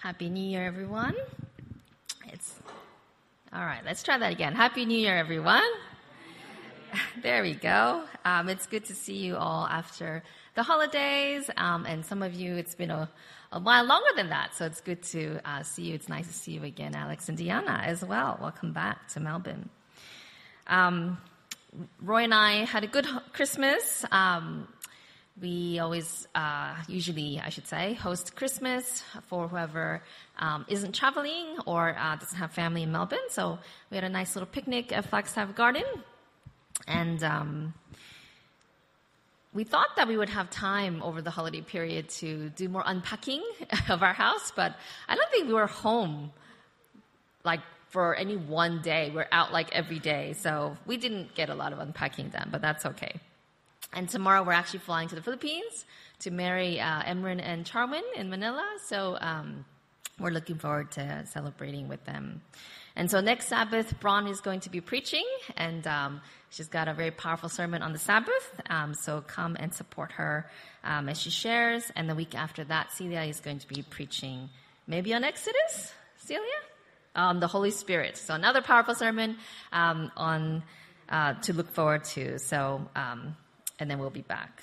Happy New Year, everyone. All right, let's try that again. Happy New Year, everyone. There we go. It's good to see you all after the holidays. And some of you, it's been a while longer than that. So it's good to see you. It's nice to see you again, Alex and Diana, as well. Welcome back to Melbourne. Roy and I had a good Christmas. We always, usually, I should say, host Christmas for whoever isn't traveling or doesn't have family in Melbourne. So we had a nice little picnic at Flagstaff Garden. And we thought that we would have time over the holiday period to do more unpacking of our house, but I don't think we were home like for any one day. We're out like every day, so we didn't get a lot of unpacking done, but that's okay. And tomorrow we're actually flying to the Philippines to marry Emran and Charwin in Manila, so we're looking forward to celebrating with them. And so next Sabbath, Bron is going to be preaching, and she's got a very powerful sermon on the Sabbath. So come and support her as she shares. And the week after that, Celia is going to be preaching maybe on Exodus, Celia? The Holy Spirit. So another powerful sermon on to look forward to. So, and then we'll be back.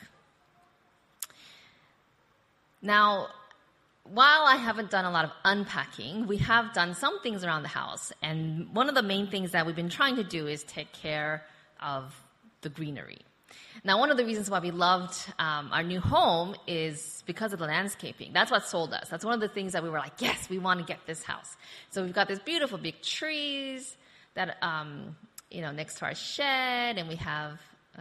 Now, while I haven't done a lot of unpacking, we have done some things around the house. And one of the main things that we've been trying to do is take care of the greenery. Now, one of the reasons why we loved our new home is because of the landscaping. That's what sold us. That's one of the things that we were like, yes, we want to get this house. So we've got these beautiful big trees that, next to our shed. And we have,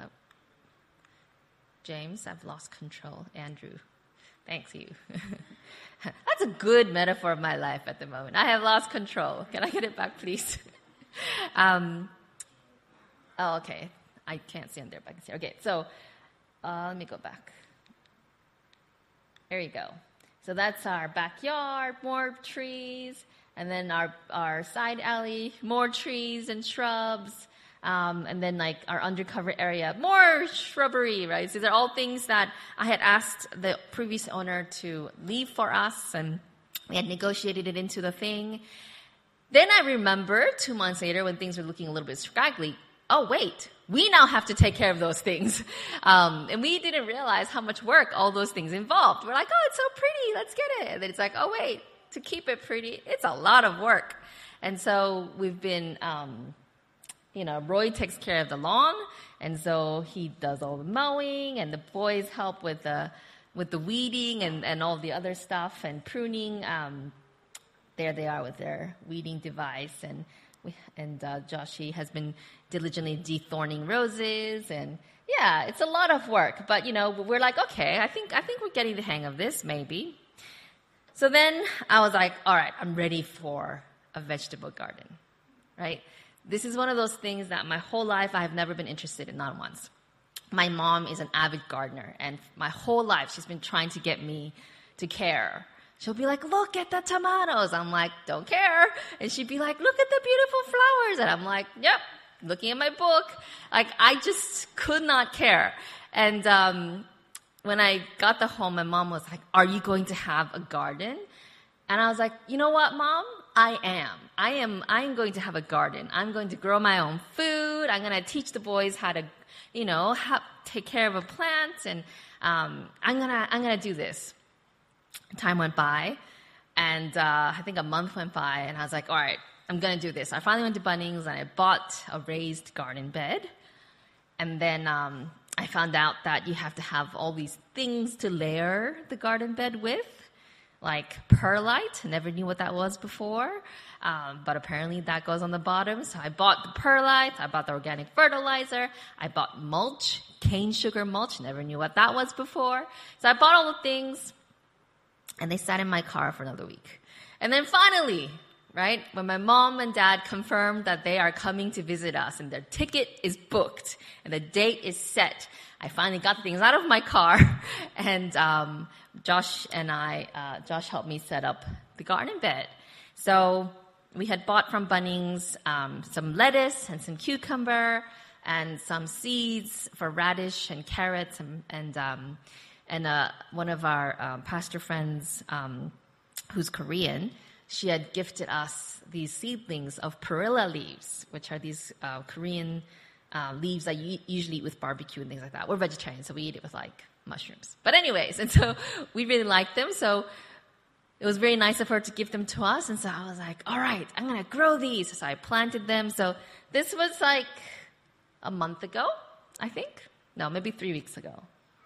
James, I've lost control. Andrew, thanks you. That's a good metaphor of my life at the moment. I have lost control. Can I get it back, please? Okay. I can't see on there, but I can see. Okay, so let me go back. There you go. So that's our backyard, more trees, and then our side alley, more trees and shrubs, and then like our undercover area, more shrubbery, right? So these are all things that I had asked the previous owner to leave for us, and we had negotiated it into the thing. Then I remember 2 months later when things were looking a little bit scraggly, oh wait, we now have to take care of those things. And we didn't realize how much work all those things involved. We're like, oh, it's so pretty, let's get it. And then it's like, oh wait, to keep it pretty, it's a lot of work. And so we've been, Roy takes care of the lawn, and so he does all the mowing, and the boys help with the weeding and all the other stuff and pruning. There they are with their weeding device, and Joshi has been diligently dethorning roses, and yeah, it's a lot of work. But we're like, okay, I think we're getting the hang of this, maybe. So then I was like, all right, I'm ready for a vegetable garden, right? This is one of those things that my whole life I have never been interested in, not once. My mom is an avid gardener, and my whole life she's been trying to get me to care. She'll be like, look at the tomatoes. I'm like, don't care. And she'd be like, look at the beautiful flowers. And I'm like, yep, looking at my book. Like, I just could not care. And when I got the home, my mom was like, are you going to have a garden? And I was like, you know what, Mom? I am going to have a garden. I'm going to grow my own food. I'm going to teach the boys how to, take care of a plant. And I'm going to do this. Time went by, and I think a month went by, and I was like, all right, I'm going to do this. I finally went to Bunnings, and I bought a raised garden bed. And then I found out that you have to have all these things to layer the garden bed with, like perlite. I never knew what that was before, but apparently that goes on the bottom. So I bought the perlite, I bought the organic fertilizer, I bought mulch, cane sugar mulch. Never knew what that was before. So I bought all the things. And they sat in my car for another week. And then finally, right, when my mom and dad confirmed that they are coming to visit us and their ticket is booked and the date is set, I finally got the things out of my car. And Josh helped me set up the garden bed. So we had bought from Bunnings some lettuce and some cucumber and some seeds for radish and carrots and one of our pastor friends who's Korean, she had gifted us these seedlings of perilla leaves, which are these Korean leaves that you usually eat with barbecue and things like that. We're vegetarian, so we eat it with like mushrooms. But anyways, and so we really liked them. So it was very nice of her to give them to us. And so I was like, all right, I'm going to grow these. So I planted them. So this was like a month ago, I think. No, maybe 3 weeks ago.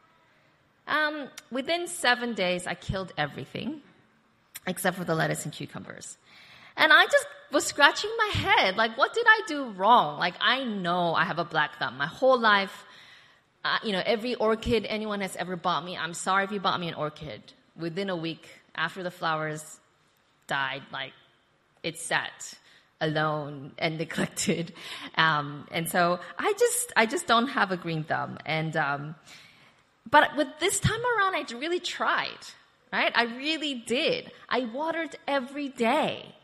Within 7 days, I killed everything except for the lettuce and cucumbers. And I just was scratching my head. Like, what did I do wrong? Like, I know I have a black thumb. My whole life, every orchid anyone has ever bought me, I'm sorry if you bought me an orchid. Within a week, after the flowers died, like, it sat alone and neglected. And so I just don't have a green thumb. And, but with this time around, I really tried, right? I really did. I watered every day.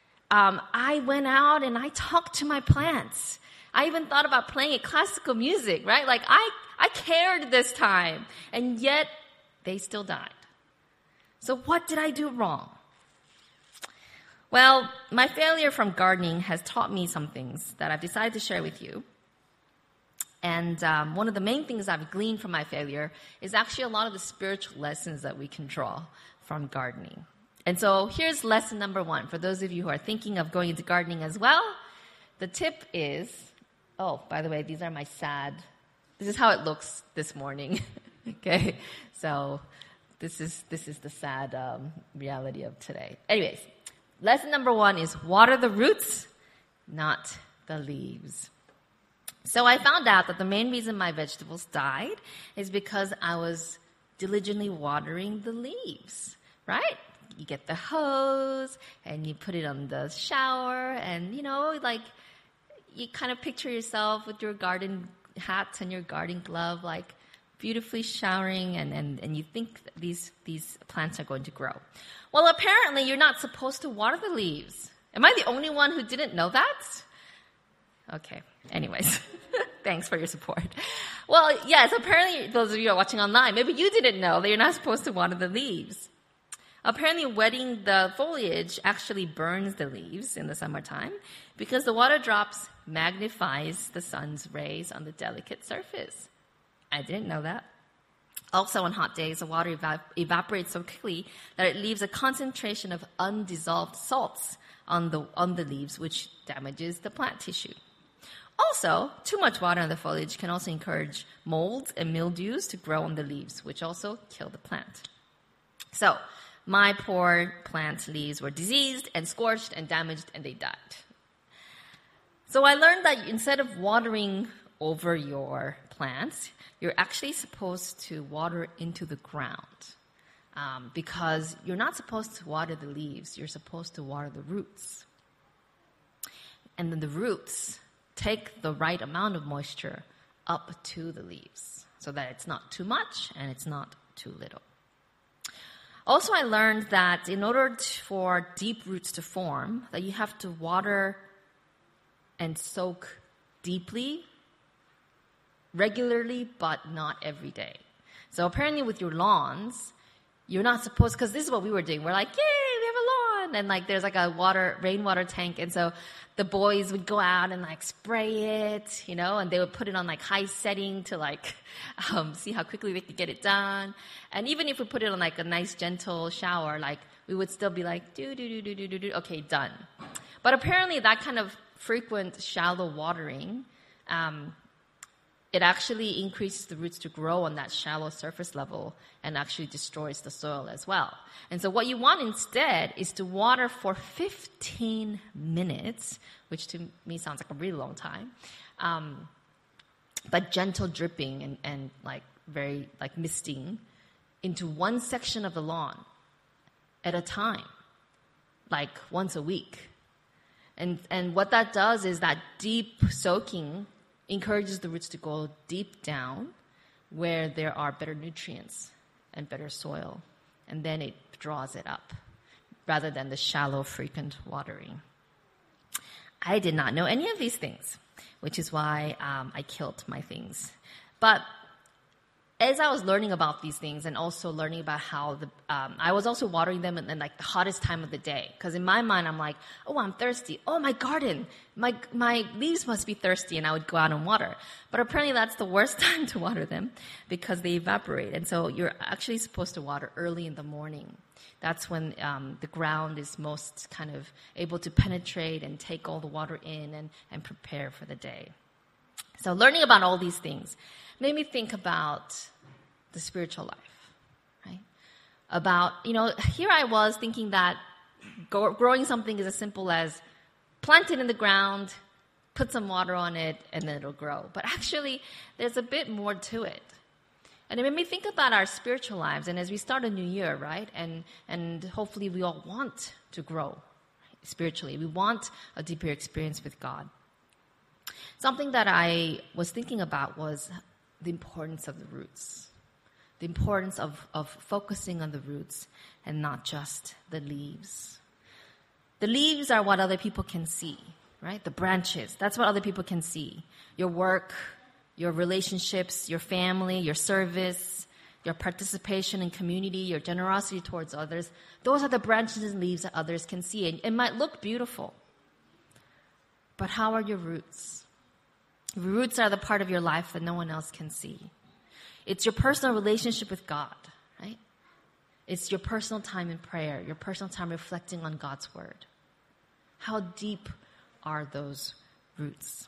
I went out and I talked to my plants. I even thought about playing classical music, right? Like I cared this time, and yet they still died. So what did I do wrong? Well, my failure from gardening has taught me some things that I've decided to share with you. And one of the main things I've gleaned from my failure is actually a lot of the spiritual lessons that we can draw from gardening. And so here's lesson number 1. For those of you who are thinking of going into gardening as well, the tip is, oh, by the way, these are my this is how it looks this morning. Okay, so this is the sad reality of today. Anyways, lesson number 1 is water the roots, not the leaves. So I found out that the main reason my vegetables died is because I was diligently watering the leaves, right? You get the hose and you put it on the shower and, like you kind of picture yourself with your garden hat and your garden glove, like beautifully showering and you think these plants are going to grow. Well, apparently you're not supposed to water the leaves. Am I the only one who didn't know that? Okay. Anyways, thanks for your support. Well, yes, apparently those of you who are watching online, maybe you didn't know that you're not supposed to water the leaves. Apparently wetting the foliage actually burns the leaves in the summertime because the water drops magnifies the sun's rays on the delicate surface. I didn't know that. Also on hot days, the water evaporates so quickly that it leaves a concentration of undissolved salts on the leaves, which damages the plant tissue. Also, too much water on the foliage can also encourage molds and mildews to grow on the leaves, which also kill the plant. So, my poor plant leaves were diseased and scorched and damaged, and they died. So I learned that instead of watering over your plants, you're actually supposed to water into the ground. Because you're not supposed to water the leaves, you're supposed to water the roots. And then the roots take the right amount of moisture up to the leaves so that it's not too much and it's not too little. Also, I learned that in order for deep roots to form, that you have to water and soak deeply, regularly, but not every day. So apparently with your lawns, you're not supposed, because this is what we were doing. We're like, yay, we have a lawn. And like there's like a rainwater tank. And so the boys would go out and like spray it, and they would put it on like high setting to like see how quickly they could get it done. And even if we put it on like a nice gentle shower, like we would still be like, do, okay, done. But apparently that kind of frequent shallow watering, it actually increases the roots to grow on that shallow surface level and actually destroys the soil as well. And so what you want instead is to water for 15 minutes, which to me sounds like a really long time, but gentle dripping and like very like misting into one section of the lawn at a time, like once a week. And what that does is that deep soaking encourages the roots to go deep down where there are better nutrients and better soil. And then it draws it up rather than the shallow, frequent watering. I did not know any of these things, which is why I killed my things. But as I was learning about these things and also learning about how I was also watering them in like the hottest time of the day. Because in my mind, I'm like, oh, I'm thirsty. Oh, my garden, my leaves must be thirsty, and I would go out and water. But apparently that's the worst time to water them because they evaporate. And so you're actually supposed to water early in the morning. That's when the ground is most kind of able to penetrate and take all the water in and prepare for the day. So learning about all these things made me think about the spiritual life, right? About, here I was thinking that growing something is as simple as plant it in the ground, put some water on it, and then it'll grow. But actually, there's a bit more to it. And it made me think about our spiritual lives. And as we start a new year, right? And hopefully we all want to grow spiritually. We want a deeper experience with God. Something that I was thinking about was the importance of the roots. The importance of focusing on the roots and not just the leaves. The leaves are what other people can see, right? The branches, that's what other people can see. Your work, your relationships, your family, your service, your participation in community, your generosity towards others. Those are the branches and leaves that others can see. And it might look beautiful. But how are your roots? Roots are the part of your life that no one else can see. It's your personal relationship with God, right? It's your personal time in prayer, your personal time reflecting on God's word. How deep are those roots?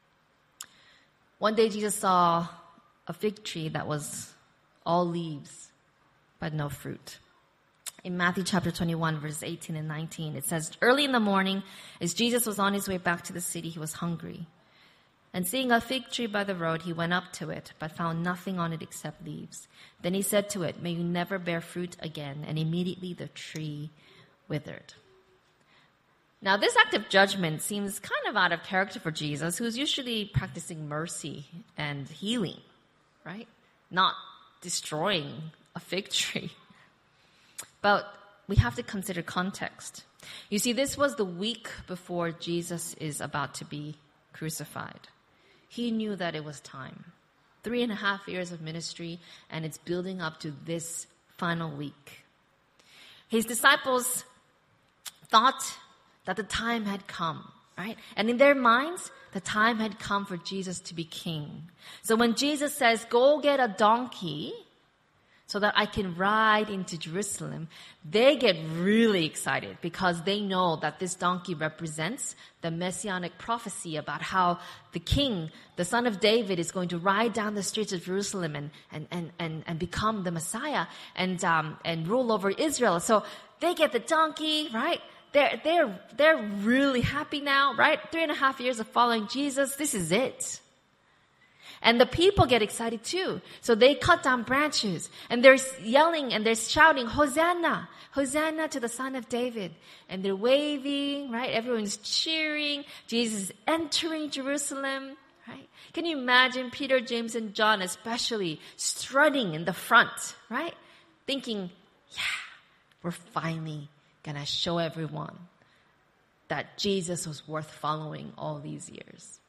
One day Jesus saw a fig tree that was all leaves, but no fruit. In Matthew chapter 21, verses 18 and 19, it says, early in the morning, as Jesus was on his way back to the city, he was hungry. And seeing a fig tree by the road, he went up to it, but found nothing on it except leaves. Then he said to it, may you never bear fruit again. And immediately the tree withered. Now, this act of judgment seems kind of out of character for Jesus, who's usually practicing mercy and healing, right? Not destroying a fig tree. But we have to consider context. You see, this was the week before Jesus is about to be crucified. He knew that it was time. 3.5 years of ministry, and it's building up to this final week. His disciples thought that the time had come, right? And in their minds, the time had come for Jesus to be king. So when Jesus says, go get a donkey so that I can ride into Jerusalem, they get really excited because they know that this donkey represents the messianic prophecy about how the king, the son of David, is going to ride down the streets of Jerusalem and become the Messiah and rule over Israel. So they get the donkey, right? They're really happy now, right? 3.5 years of following Jesus. This is it. And the people get excited too. So they cut down branches and they're yelling and they're shouting, Hosanna, Hosanna to the Son of David. And they're waving, right? Everyone's cheering. Jesus is entering Jerusalem, right? Can you imagine Peter, James, and John especially strutting in the front, right? Thinking, yeah, we're finally gonna show everyone that Jesus was worth following all these years.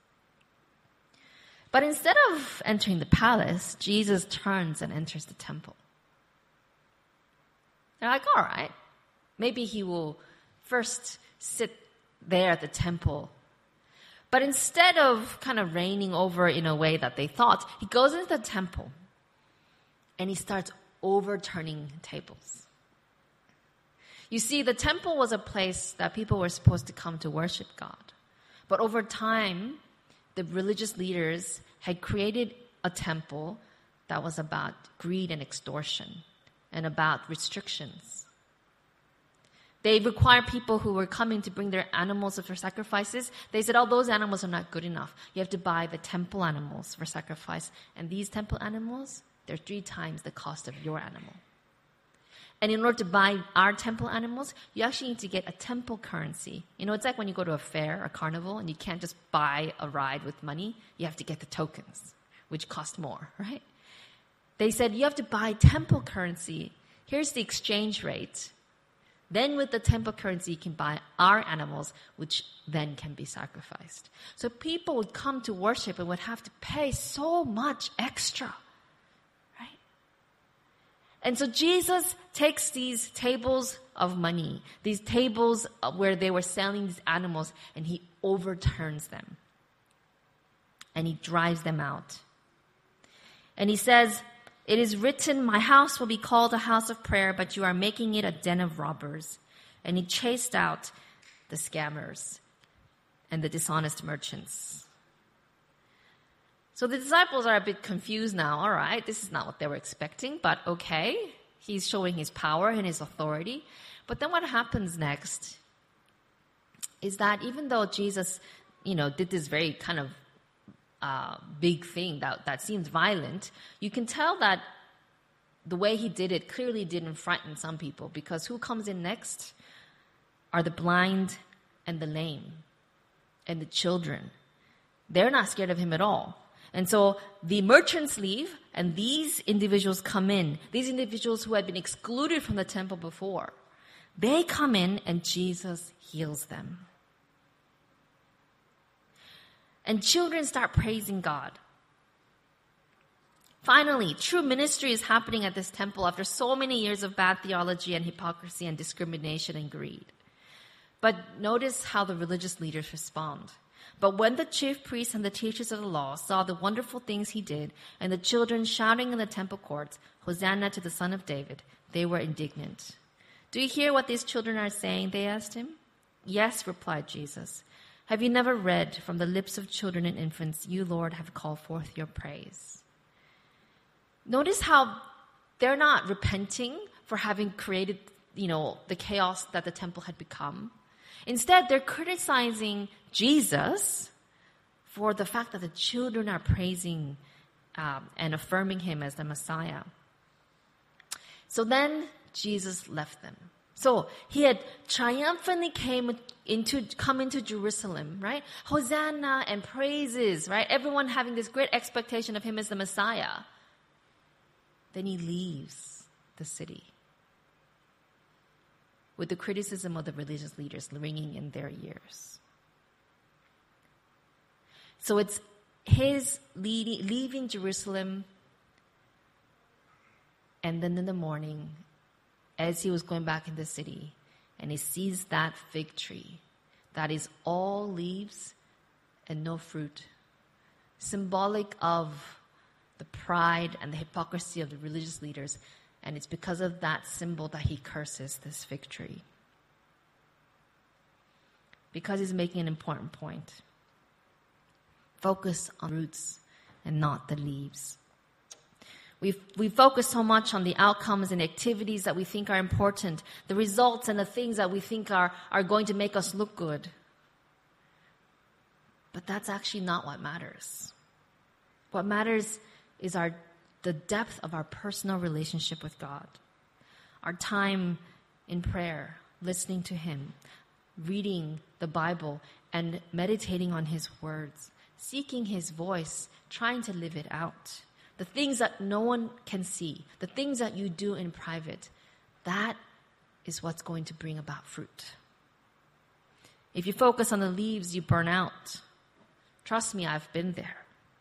But instead of entering the palace, Jesus turns and enters the temple. They're like, all right, maybe he will first sit there at the temple. But instead of kind of reigning over in a way that they thought, he goes into the temple and he starts overturning tables. You see, the temple was a place that people were supposed to come to worship God. But over time, the religious leaders had created a temple that was about greed and extortion and about restrictions. They required people who were coming to bring their animals for sacrifices. They said, oh, those animals are not good enough. You have to buy the temple animals for sacrifice. And these temple animals, they're 3 times the cost of your animal. And in order to buy our temple animals, you actually need to get a temple currency. You know, it's like when you go to a fair, a carnival, and you can't just buy a ride with money. You have to get the tokens, which cost more, right? They said, you have to buy temple currency. Here's the exchange rate. Then with the temple currency, you can buy our animals, which then can be sacrificed. So people would come to worship and would have to pay so much extra, right? And so Jesus takes these tables of money, these tables where they were selling these animals, and he overturns them. And he drives them out. And he says, "It is written, my house will be called a house of prayer, but you are making it a den of robbers." And he chased out the scammers and the dishonest merchants. So the disciples are a bit confused now. All right, this is not what they were expecting, but okay. He's showing his power and his authority. But then what happens next is that even though Jesus, did this very kind of big thing that seems violent, you can tell that the way he did it clearly didn't frighten some people, because who comes in next are the blind and the lame and the children. They're not scared of him at all. And so the merchants leave, and these individuals come in. These individuals who had been excluded from the temple before, they come in and Jesus heals them. And children start praising God. Finally, true ministry is happening at this temple after so many years of bad theology and hypocrisy and discrimination and greed. But notice how the religious leaders respond. "But when the chief priests and the teachers of the law saw the wonderful things he did, and the children shouting in the temple courts, 'Hosanna to the Son of David,' they were indignant." "Do you hear what these children are saying?" they asked him. "Yes," replied Jesus. "Have you never read, 'From the lips of children and infants, you, Lord, have called forth your praise'?" Notice how they're not repenting for having created, the chaos that the temple had become. Instead, they're criticizing Jesus for the fact that the children are praising and affirming him as the Messiah. So then Jesus left them. So he had triumphantly come into Jerusalem, right? Hosanna and praises, right? Everyone having this great expectation of him as the Messiah. Then he leaves the city with the criticism of the religious leaders ringing in their ears. So it's his leaving Jerusalem, and then in the morning, as he was going back in the city, and he sees that fig tree that is all leaves and no fruit, symbolic of the pride and the hypocrisy of the religious leaders. And it's because of that symbol that he curses this fig tree. Because he's making an important point. Focus on roots and not the leaves. We focus so much on the outcomes and activities that we think are important, the results and the things that we think are going to make us look good. But that's actually not what matters. What matters is the depth of our personal relationship with God. Our time in prayer, listening to him, reading the Bible, and meditating on his words, seeking his voice, trying to live it out. The things that no one can see, the things that you do in private, that is what's going to bring about fruit. If you focus on the leaves, you burn out. Trust me, I've been there.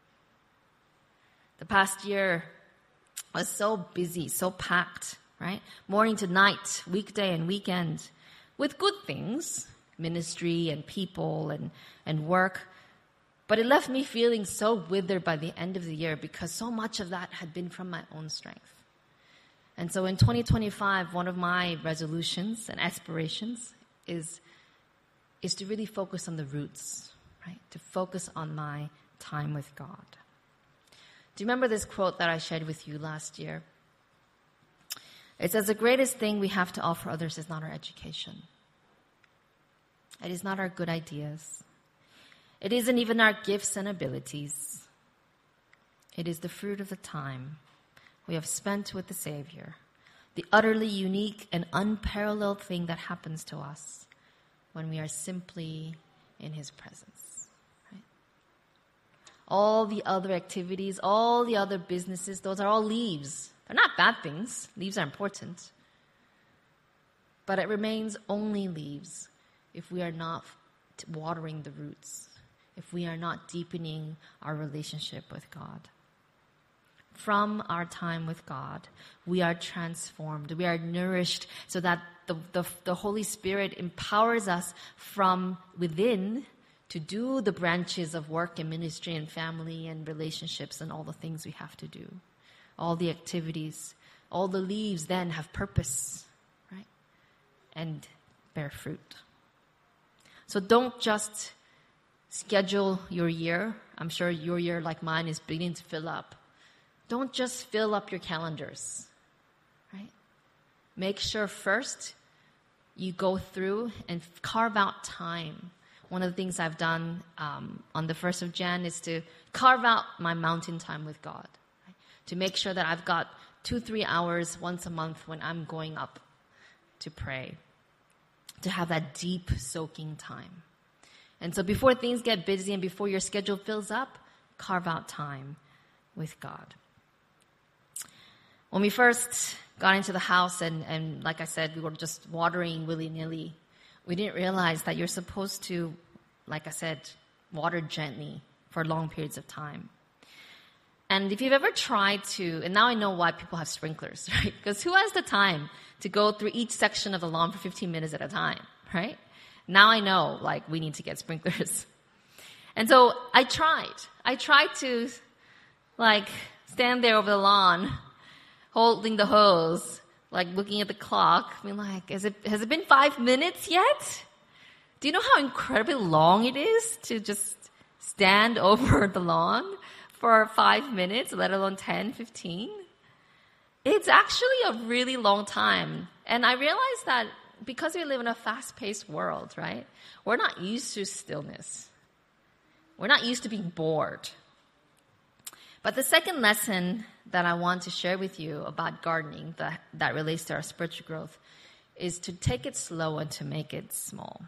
The past year was so busy, so packed, right? Morning to night, weekday and weekend, with good things, ministry and people and work. But it left me feeling so withered by the end of the year because so much of that had been from my own strength. And so in 2025, one of my resolutions and aspirations is to really focus on the roots, right? To focus on my time with God. Do you remember this quote that I shared with you last year? It says, "The greatest thing we have to offer others is not our education. It is not our good ideas. It isn't even our gifts and abilities. It is the fruit of the time we have spent with the Savior, the utterly unique and unparalleled thing that happens to us when we are simply in his presence." Right? All the other activities, all the other businesses, those are all leaves. They're not bad things. Leaves are important. But it remains only leaves if we are not watering the roots, if we are not deepening our relationship with God. from our time with God, we are transformed. We are nourished so that the Holy Spirit empowers us from within to do the branches of work and ministry and family and relationships and all the things we have to do. All the activities, all the leaves then have purpose, right? And bear fruit. So don't just schedule your year. I'm sure your year, like mine, is beginning to fill up. Don't just fill up your calendars, right? Make sure first you go through and carve out time. One of the things I've done on the 1st of Jan is to carve out my mountain time with God, right? To make sure that I've got 2-3 hours once a month when I'm going up to pray, to have that deep soaking time. And so before things get busy and before your schedule fills up, carve out time with God. When we first got into the house and like I said, we were just watering willy-nilly, we didn't realize that you're supposed to, like I said, water gently for long periods of time. And if you've ever tried to, and now I know why people have sprinklers, right? Because who has the time to go through each section of the lawn for 15 minutes at a time, right? Now I know, like, we need to get sprinklers. And so I tried to, like, stand there over the lawn, holding the hose, like looking at the clock, being like, has it been 5 minutes yet? Do you know how incredibly long it is to just stand over the lawn for 5 minutes, let alone 10, 15? It's actually a really long time. And I realized that because we live in a fast-paced world, right? We're not used to stillness. We're not used to being bored. But the second lesson that I want to share with you about gardening that relates to our spiritual growth is to take it slow and to make it small.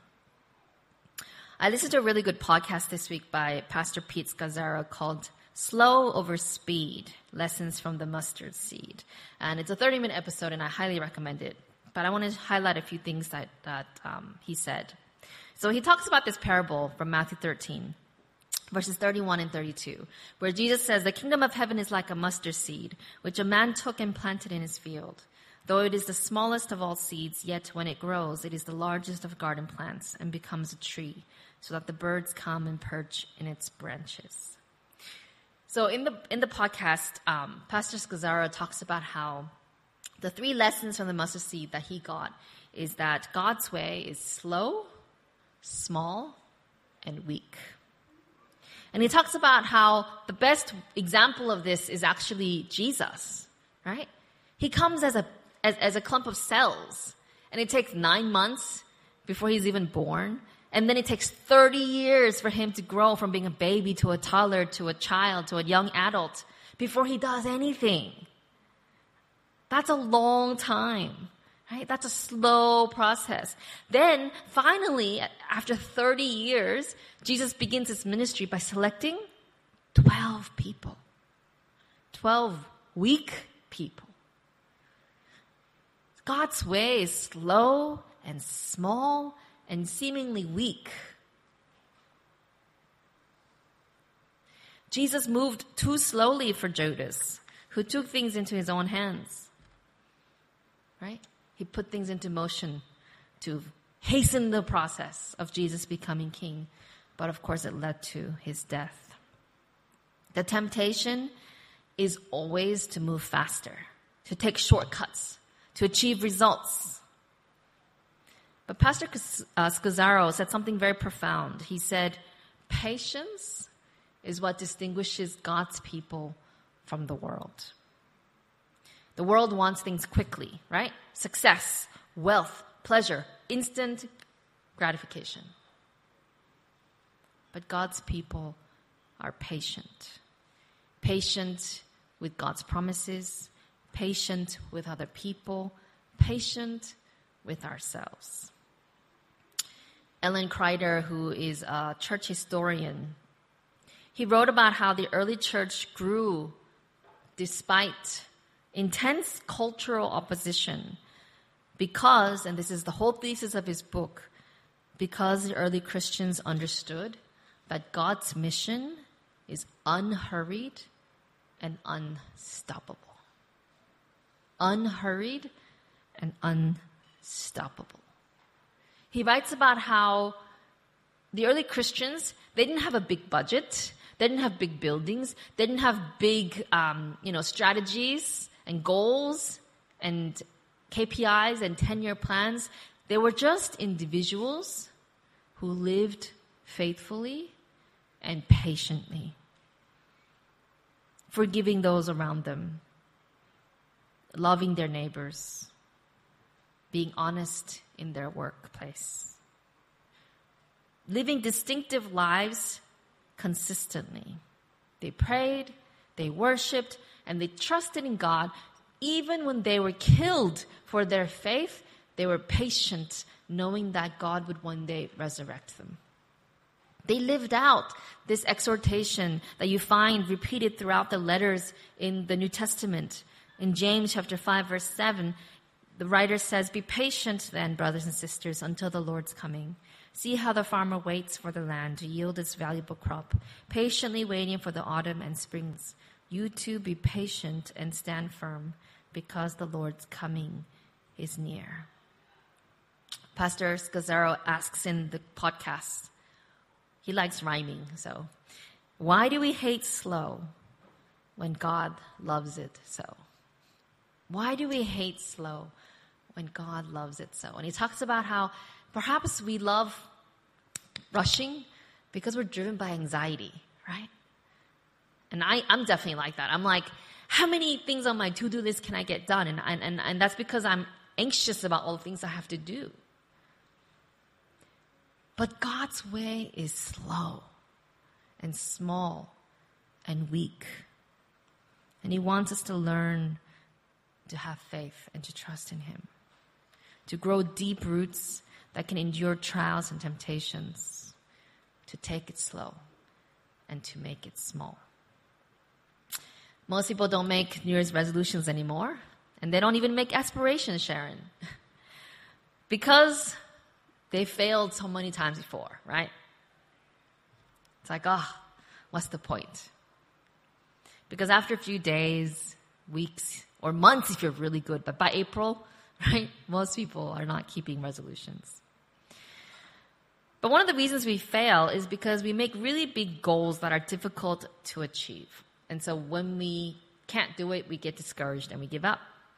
I listened to a really good podcast this week by Pastor Pete Scazzaro called Slow Over Speed, Lessons from the Mustard Seed. And it's a 30-minute episode, and I highly recommend it. But I want to highlight a few things that he said. So he talks about this parable from Matthew 13, verses 31 and 32, where Jesus says, "The kingdom of heaven is like a mustard seed, which a man took and planted in his field. Though it is the smallest of all seeds, yet when it grows, it is the largest of garden plants and becomes a tree, so that the birds come and perch in its branches." So in the podcast, Pastor Scazzaro talks about how the 3 lessons from the mustard seed that he got is that God's way is slow, small, and weak. And he talks about how the best example of this is actually Jesus, right? He comes as a clump of cells, and it takes 9 months before he's even born. And then it takes 30 years for him to grow from being a baby to a toddler to a child to a young adult before he does anything. That's a long time, right? That's a slow process. Then, finally, after 30 years, Jesus begins his ministry by selecting 12 people. 12 weak people. God's way is slow and small and seemingly weak. Jesus moved too slowly for Judas, who took things into his own hands. Right? He put things into motion to hasten the process of Jesus becoming king. But of course, it led to his death. The temptation is always to move faster, to take shortcuts, to achieve results. But Pastor Scazzaro said something very profound. He said, patience is what distinguishes God's people from the world. The world wants things quickly, right? Success, wealth, pleasure, instant gratification. But God's people are patient. Patient with God's promises, patient with other people, patient with ourselves. Ellen Kreider, who is a church historian, he wrote about how the early church grew despite intense cultural opposition because, and this is the whole thesis of his book, because the early Christians understood that God's mission is unhurried and unstoppable. Unhurried and unstoppable. He writes about how the early Christians, they didn't have a big budget. They didn't have big buildings. They didn't have big, strategies and goals and KPIs and 10-year plans. They were just individuals who lived faithfully and patiently, forgiving those around them, loving their neighbors, being honest in their workplace, living distinctive lives consistently. They prayed, they worshiped, and they trusted in God. Even when they were killed for their faith, they were patient, knowing that God would one day resurrect them. They lived out this exhortation that you find repeated throughout the letters in the New Testament. In James chapter 5, verse 7, the writer says, "Be patient then, brothers and sisters, until the Lord's coming. See how the farmer waits for the land to yield its valuable crop, patiently waiting for the autumn and springs. You too be patient and stand firm, because the Lord's coming is near." Pastor Scazzaro asks in the podcast, he likes rhyming, so, why do we hate slow when God loves it so? Why do we hate slow when God loves it so? And he talks about how perhaps we love rushing because we're driven by anxiety, right? And I'm definitely like that. I'm like, how many things on my to-do list can I get done? And that's because I'm anxious about all the things I have to do. But God's way is slow and small and weak. And he wants us to learn to have faith and to trust in him, to grow deep roots that can endure trials and temptations, to take it slow and to make it small. Most people don't make New Year's resolutions anymore, and they don't even make aspirations, Sharon, because they failed so many times before, right? It's like, what's the point? Because after a few days, weeks, or months if you're really good, but by April, right, most people are not keeping resolutions. But one of the reasons we fail is because we make really big goals that are difficult to achieve. And so when we can't do it, we get discouraged and we give up.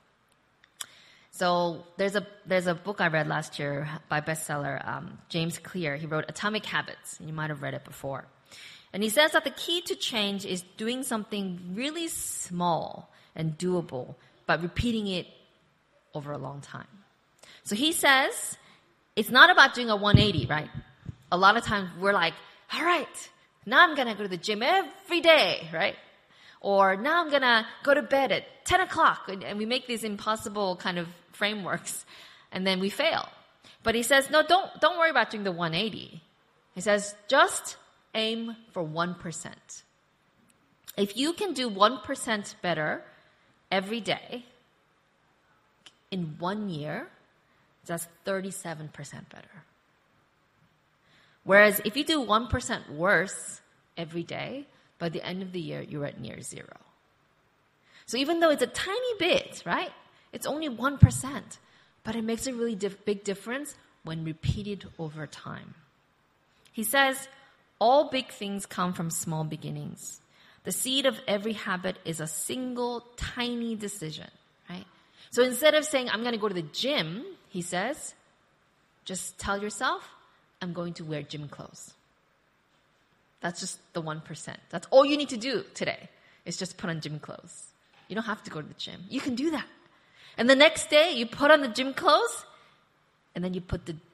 So there's a book I read last year by bestseller James Clear. He wrote Atomic Habits. You might have read it before. And he says that the key to change is doing something really small and doable, but repeating it over a long time. So he says it's not about doing a 180, right? A lot of times we're like, all right, now I'm going to go to the gym every day, right? Or now I'm going to go to bed at 10 o'clock. And we make these impossible kind of frameworks, and then we fail. But he says, no, don't worry about doing the 180. He says, just aim for 1%. If you can do 1% better every day in 1 year, that's 37% better. Whereas if you do 1% worse every day, by the end of the year, you're at near zero. So even though it's a tiny bit, right? It's only 1%, but it makes a really big difference when repeated over time. He says, all big things come from small beginnings. The seed of every habit is a single tiny decision, right? So instead of saying, I'm going to go to the gym, he says, just tell yourself, I'm going to wear gym clothes. That's just the 1%. That's all you need to do today is just put on gym clothes. You don't have to go to the gym. You can do that. And the next day, you put on the gym clothes, and then you put the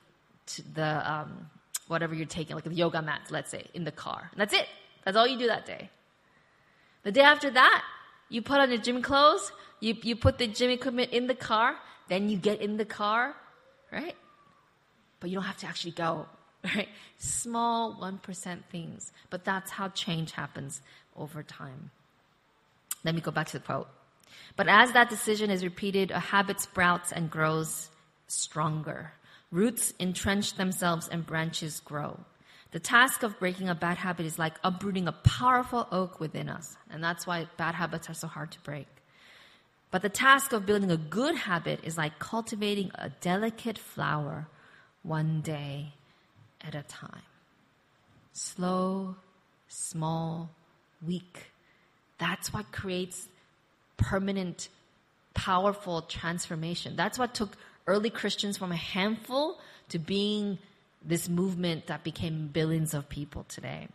whatever you're taking, like the yoga mat, let's say, in the car. And that's it. That's all you do that day. The day after that, you put on the gym clothes, you put the gym equipment in the car, then you get in the car, right? But you don't have to actually go, right? Small 1% things. But that's how change happens over time. Let me go back to the quote. But as that decision is repeated, a habit sprouts and grows stronger. Roots entrench themselves and branches grow. The task of breaking a bad habit is like uprooting a powerful oak within us. And that's why bad habits are so hard to break. But the task of building a good habit is like cultivating a delicate flower one day at a time. Slow, small, weak. That's what creates permanent, powerful transformation. That's what took early Christians from a handful to being this movement that became billions of people today.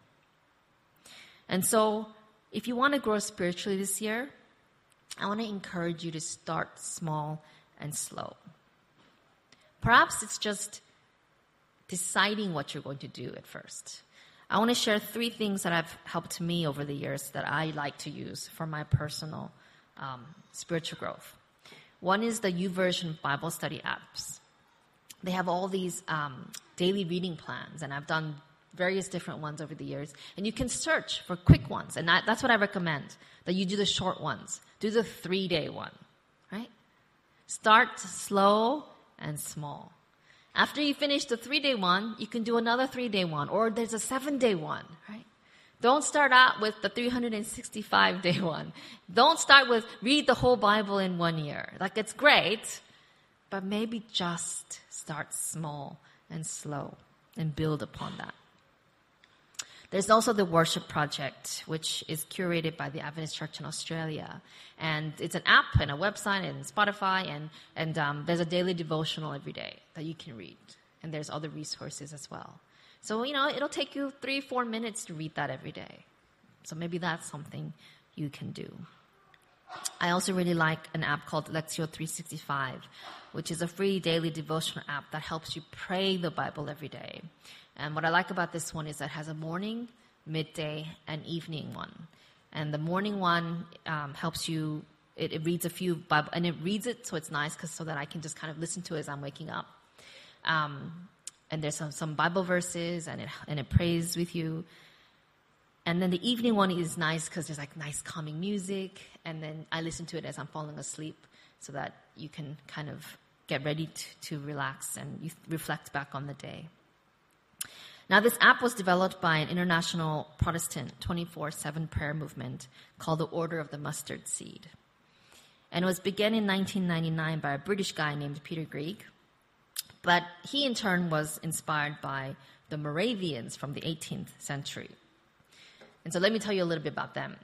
And so, if you want to grow spiritually this year, I want to encourage you to start small and slow. Perhaps it's just deciding what you're going to do at first. I want to share 3 things that have helped me over the years that I like to use for my personal spiritual growth. One is the YouVersion Bible study apps. They have all these daily reading plans, and I've done various different ones over the years. And you can search for quick ones, and that's what I recommend, that you do the short ones. Do the 3-day one, right? Start slow and small. After you finish the 3-day one, you can do another 3-day one, or there's a 7-day one, right? Don't start out with the 365-day one. Don't start with read the whole Bible in 1 year. Like, it's great, but maybe just start small and slow and build upon that. There's also the Worship Project, which is curated by the Adventist Church in Australia. And it's an app and a website and Spotify, and there's a daily devotional every day that you can read. And there's other resources as well. So, it'll take you 3-4 minutes to read that every day. So maybe that's something you can do. I also really like an app called Lectio 365, which is a free daily devotional app that helps you pray the Bible every day. And what I like about this one is that it has a morning, midday, and evening one. And the morning one helps you, it reads a few Bible, and it reads it so it's nice so that I can just kind of listen to it as I'm waking up. And there's some Bible verses, and it prays with you. And then the evening one is nice because there's like nice calming music, and then I listen to it as I'm falling asleep so that you can kind of get ready to relax and you reflect back on the day. Now, this app was developed by an international Protestant 24/7 prayer movement called the Order of the Mustard Seed. And it was begun in 1999 by a British guy named Peter Greig. But he, in turn, was inspired by the Moravians from the 18th century. And so let me tell you a little bit about them.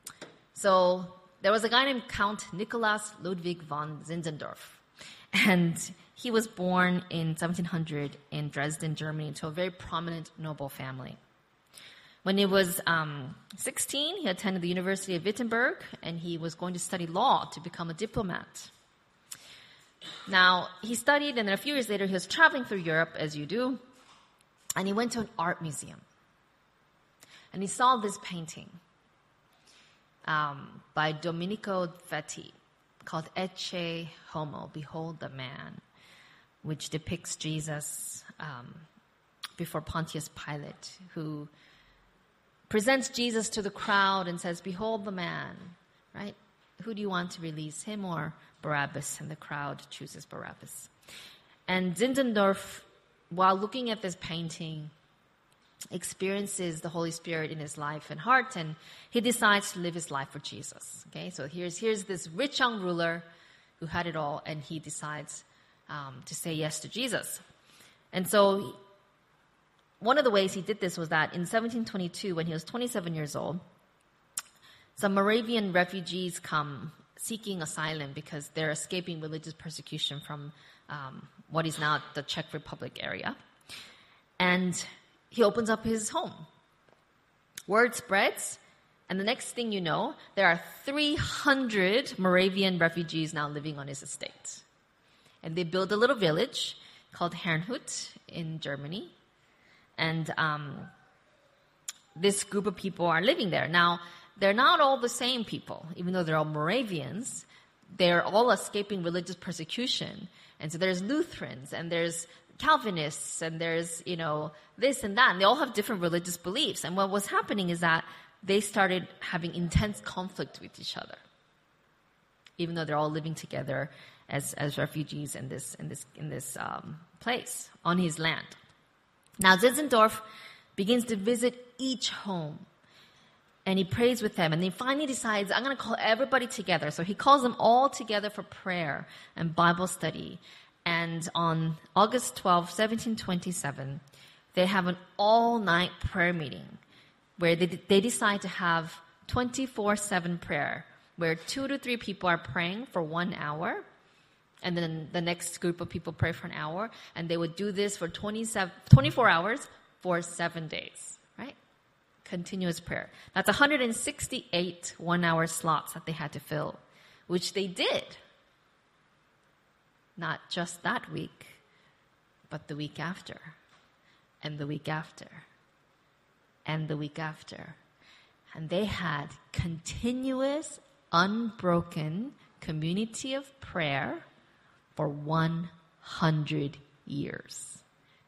So there was a guy named Count Nikolaus Ludwig von Zinzendorf. And he was born in 1700 in Dresden, Germany, to a very prominent noble family. When he was 16, he attended the University of Wittenberg, and he was going to study law to become a diplomat. Now, he studied, and then a few years later, he was traveling through Europe, as you do, and he went to an art museum. And he saw this painting by Domenico Vetti called Ecce Homo, Behold the Man, which depicts Jesus before Pontius Pilate, who presents Jesus to the crowd and says, Behold the man, right? Who do you want to release, him or Barabbas? And the crowd chooses Barabbas. And Zinzendorf, while looking at this painting, experiences the Holy Spirit in his life and heart, and he decides to live his life for Jesus. Okay, so here's this rich young ruler who had it all, and he decides to say yes to Jesus. And so one of the ways he did this was that in 1722, when he was 27 years old, some Moravian refugees come seeking asylum because they're escaping religious persecution from what is now the Czech Republic area. And he opens up his home. Word spreads, and the next thing you know, there are 300 Moravian refugees now living on his estate. And they build a little village called Herrnhut in Germany. And this group of people are living there. Now, they're not all the same people, even though they're all Moravians. They're all escaping religious persecution. And so there's Lutherans, and there's Calvinists, and there's, this and that. And they all have different religious beliefs. And what was happening is that they started having intense conflict with each other, even though they're all living together as refugees in this place on his land. Now, Zinzendorf begins to visit each home. And he prays with them. And he finally decides, I'm going to call everybody together. So he calls them all together for prayer and Bible study. And on August 12, 1727, they have an all-night prayer meeting where they decide to have 24/7 prayer, where 2 to 3 people are praying for 1 hour. And then the next group of people pray for an hour. And they would do this for 24 hours for 7 days, right? Continuous prayer. That's 168 one-hour slots that they had to fill, which they did. Not just that week, but the week after, and the week after, and the week after. And they had continuous, unbroken community of prayer for 100 years.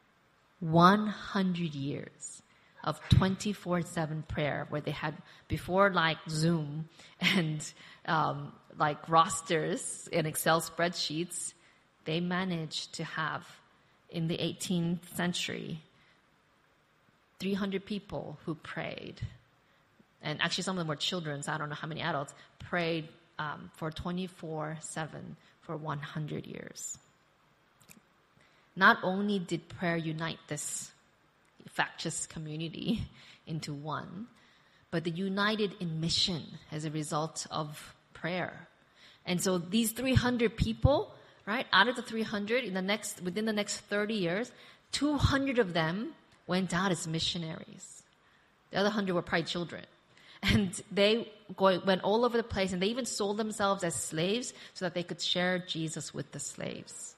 100 years of 24/7 prayer, where they had, before like Zoom and like rosters and Excel spreadsheets, they managed to have, in the 18th century, 300 people who prayed. And actually some of them were children, so I don't know how many adults, prayed for 24/7 for 100 years. Not only did prayer unite this factious community into one, but they united in mission as a result of prayer. And so these 300 people, right, out of the 300, within the next 30 years, 200 of them went out as missionaries. The other 100 were probably children. And they went all over the place, and they even sold themselves as slaves so that they could share Jesus with the slaves.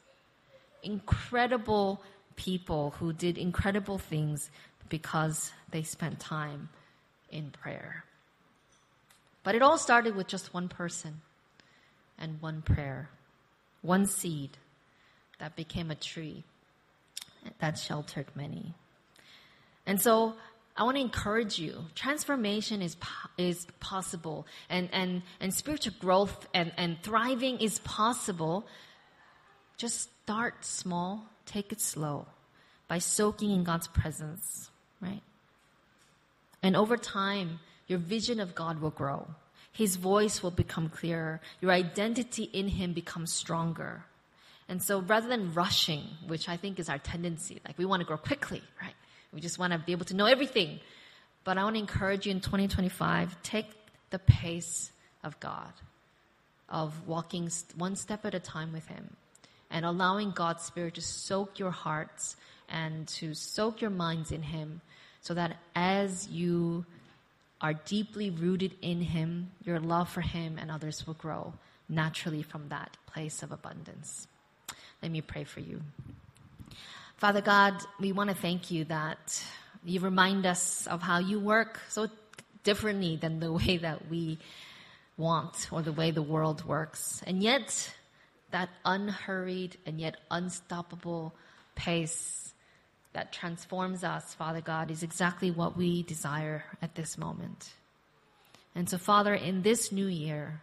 Incredible people who did incredible things because they spent time in prayer. But it all started with just one person and one prayer, one seed that became a tree that sheltered many. And so I want to encourage you. Transformation is possible, and spiritual growth and thriving is possible. Just start small, take it slow, by soaking in God's presence, right? And over time, your vision of God will grow. His voice will become clearer. Your identity in Him becomes stronger. And so rather than rushing, which I think is our tendency, like we want to grow quickly, right? We just want to be able to know everything. But I want to encourage you in 2025, take the pace of God, of walking one step at a time with Him, and allowing God's Spirit to soak your hearts and to soak your minds in Him, so that as you are deeply rooted in Him, your love for Him and others will grow naturally from that place of abundance. Let me pray for you. Father God, we want to thank you that you remind us of how you work so differently than the way that we want or the way the world works. And yet, that unhurried and yet unstoppable pace that transforms us, Father God, is exactly what we desire at this moment. And so, Father, in this new year,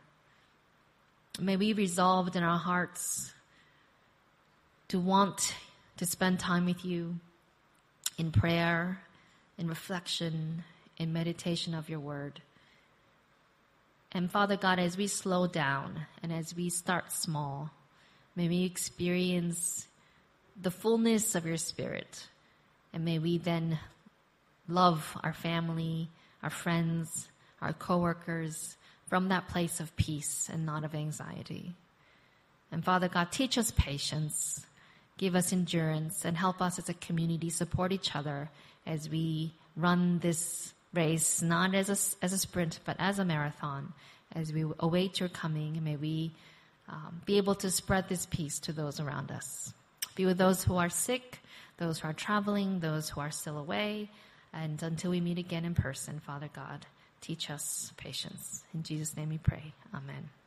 may we resolve in our hearts to want to spend time with you in prayer, in reflection, in meditation of your word. And Father God, as we slow down and as we start small, may we experience the fullness of your Spirit. And may we then love our family, our friends, our coworkers from that place of peace and not of anxiety. And Father God, teach us patience. Give us endurance and help us as a community support each other as we run this race, not as a sprint, but as a marathon. As we await your coming, may we be able to spread this peace to those around us. Be with those who are sick, those who are traveling, those who are still away. And until we meet again in person, Father God, teach us patience. In Jesus' name we pray. Amen.